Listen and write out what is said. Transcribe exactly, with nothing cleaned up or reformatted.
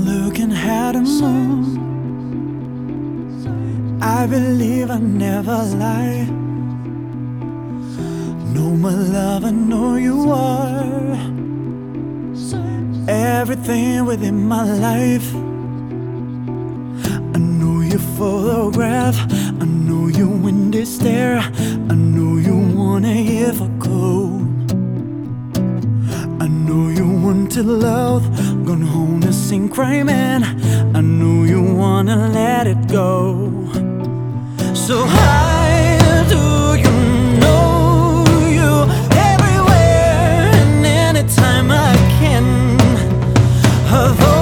looking at the moon. I believe I never lie. No, my love, I know you are everything within my life. I know your photograph, I know you when they stare, I know you wanna hear for cold. I know you want to love, gone home to sing crying man. I know you wanna let it go. So how do you know you everywhere and anytime I can? Of all